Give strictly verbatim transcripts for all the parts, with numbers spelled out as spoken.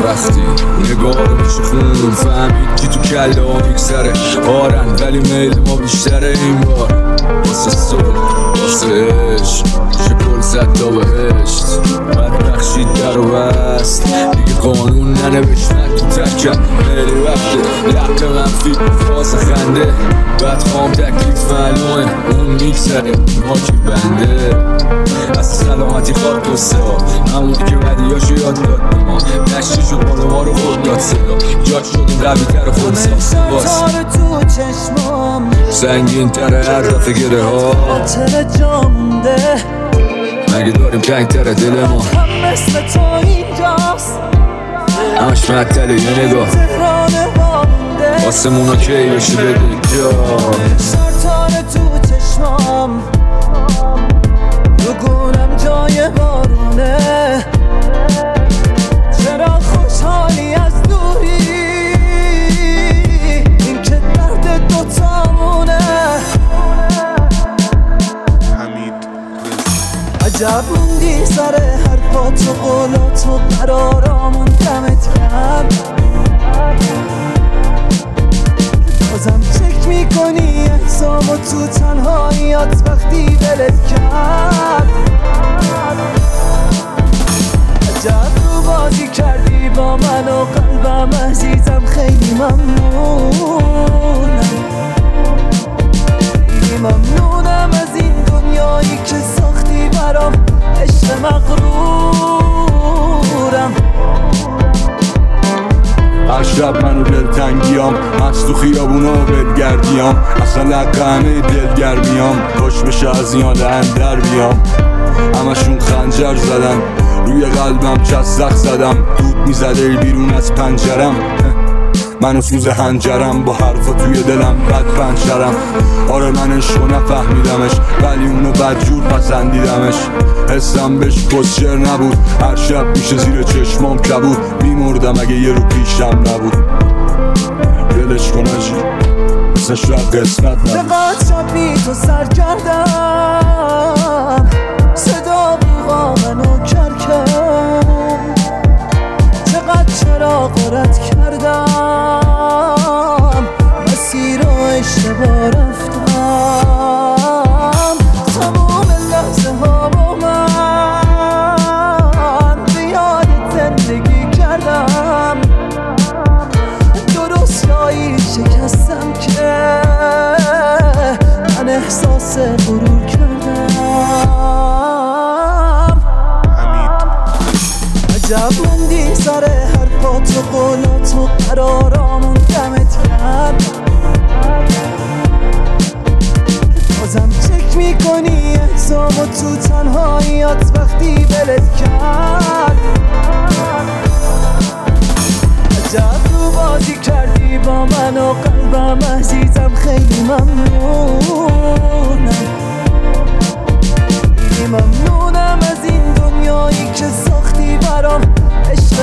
وقتی نگاه رو میشه خون فهمید که تو کله ها میگذره آرن ولی میل ما بیشتره این بار واسه صلح واسه عشق میشه پل زد تا بهشت بد بخشید در و بست دیگه قانون ننوشت من تو ترکم خیلی وقته لحظه منفی فاز خنده بعد خام تکلیف معلومه اون میگذره ما که بنده از سلامتی خواد قصه ها همونی که بدیاشو یاد داد به ما نشتی شد مال ما رو خود داد صدا جاک شدیم قوی تر خود ساس تو چشمام سنگین تره هر دفعه گره ها خاطر جا مونده مگه داریم تنگ تره دل ما هم مثل تو اینجاست همش معطله یه نگاه تهران وامونده آسمونا کی بشه بده جا سرطان تو چشمام رو گونم جای بارونه چرا خوشحالی از دوری این که درد دوتامونه عجب موندی سر حرفات و قولات و قرارامون دمت کرد بازم چک میکنی احسامو تو تنهاییات وقتی ولت کرد عجب رو بازی کردی با من و قلبم عزیزم خیلی ممنونم خیلی ممنونم از این دنیایی که ساختی برام عشق مغرورم هر شب منو دلتنگیام از تو خیابونا بلگردیام اصلا لقه همه دلگرمیام خوش بشه از این حال اندر بیام همشون خنجر زدن روی قلبم چسخ زدم دود میزده بیرون از پنجرم منو سوز هنجرم با حرفا توی دلم بد پنجرم آره من عشقو نفهمیدمش ولی اونو بدجور پسندیدمش حسم بهش کسچر نبود هر شب میشه زیر چشمام کبود میمردم اگه یه رو پیشم نبود دلش کنجی مثل شب قسمت نبود چقدر شب بی تو سر کردم صدا بوغا منو کرکم چقدر چرا غرت کردم مسیر رو اشتباه رفتم تمام لحظه ها با من به یاد زندگی کردم درست جایی شکستم که من احساس غرور کردم عجب موندی سر حرفات و قولات و قرارامون دمت کرد بازم چک میکنی احسامو تو تنهاییات وقتی ولت کرد عجب رو بازی کردی با من و قلبم عزیزم خیلی ممنونم خیلی ممنونم از این دنیایی که ساختی برام عشق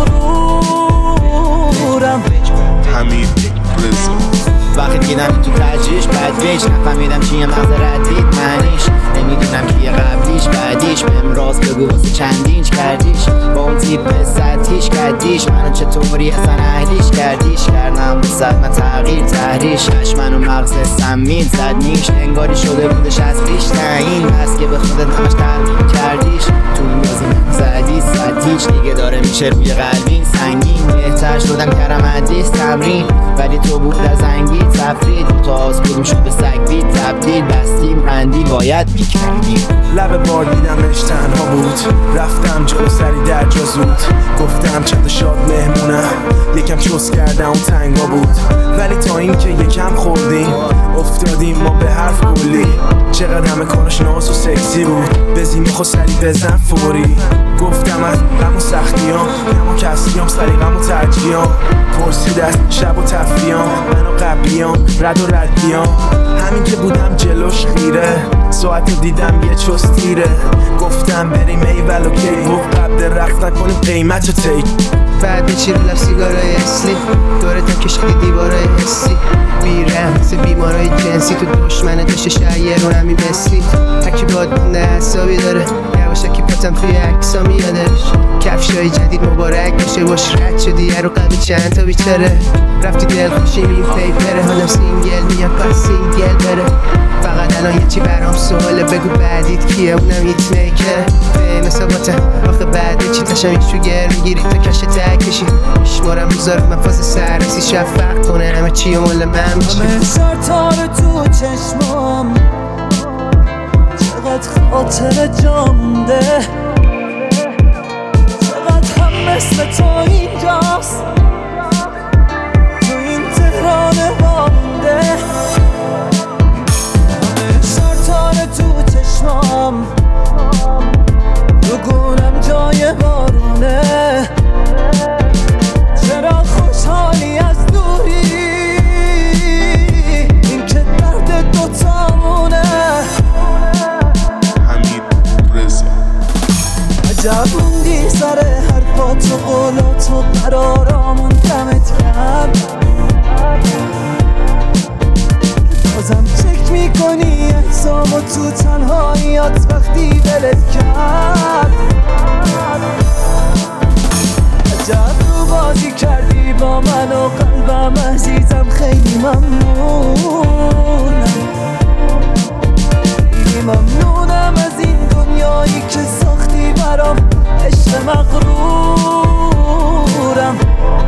مغرورم حمید رضا وقتی دیدم تو تجریش بد ویش نفهمیدم چیه مغز ردید منیش نمیدونم کیه قبلیش بعدیش بهم راست بگو واسه چندینچ کردیش با اون تیپ سطحیش کردیش منو چطوری اصلا اهلیش کردیش کردم به صد من تغییر تحریش من و مغز سمین زد نیش انگاری شده بودش از پیش نه این بس که به خودت همش تلقیم کردیش تو این بازی زدی صدیش دیگه داره میشه روی قلبین سنگین بهتر شدم کردم حدیث تمرین ولی تو بود در زنگی تفرید دو تا آز کدوم شد به سگوی تبدیل بستیم رندی باید میکردیم لب بار دیدمش تنها بود رفتم جلو سری در جا زود گفتم چند شاد مهمونم یکم چوس کردم اون تنگا بود ولی تا این که یکم خوردیم افتادیم ما به حرف کلی چقدر همه کارش ناز و سکسی بود بزیم خود سری بزن فوری گفتم از غم و سختیام غم و کسیام سری غم و ترجیام پرسید از شب و تفریام من و قبلیام رد و ردیام همین که بودم جلوش خیره ساعت دیدم یه چوس تیره گفتم بریم ایول و کیبوک قبل رفت نکنیم قیمت و تیک بعد بچی رو لب سیگارای اصلی دوره تا کشکی دیوارای حسی بیرم سه بیمارای جنسی تو دشمنه داشته شعیه رو نمی بسی تکی باد بونده حسابی داره یواشکی پاتم توی عکسا میادش کفشای جدید مبارک باشه باش رد شدی رو قبل چند تا بیچاره رفتی دل خوشیم این پیپره حالا سینگل میاد پس سینگل بره فقط الان یه چی برام سواله بگو بعدیت کیه اونم هیت میکره به مساباته آخه بعد چی تشم شوگر میگیری تا کش تک کشی میشمارم روزا رو من فاز سررسی شفق کنه همه چی و مال من میشه همه سرتار تو چشمام چقدر خاطر جا مونده چقدر هم مثل تو اینجاست تو این تهران وامونده همه سرتار تو چشمام رو گونم جای بارونه چرا خوشحالی از دوری این که درد دوتامونه حمید رضا عجب موندی سر حرفات و قولات و قرارامون دمت کرد بازم چک میکنی احسام و تو تنهاییات وقتی دلت کرد عجب رو بازی کردی با من و قلبم عزیزم خیلی ممنونم خیلی ممنونم از این دنیایی که ساختی برام عشق مغرورم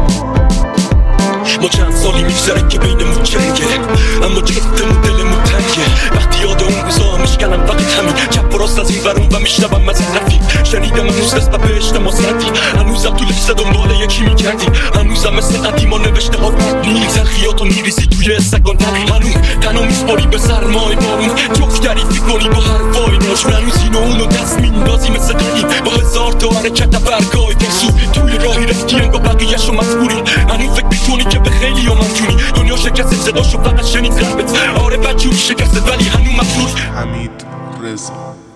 ما چند سالی میگذره که بینمون جنگه اما جفتمون دلمون تنگه وقتی یاد اون روزا میشکنم فقط همین چپ و راست از این ورون و میشنوم از این رفیق شنیدم هنوز نسبت به عشق ما سردی هنوزم تو لحظه دنبال یکی میکردی هنوزم مثل قدیما نوشته ها نیل زرخیات و میریزی توی استکان تنی هنوز تنها میسپاری به سرمای بارون جفت تعریفی کنی با حرفای ناشون هنوز این و اونو دست میندازی مثل دنی با هزار تا حرکت برگای ترسو توی راهی رفتی انگا بقیه‌شو مجبوری هنوز فکر میکنی که به خیلی ها منجونی دنیا شکست صداشو فقط شنید قلبت آره بدجوری شکست ولی هنوز مفروض حمید رضا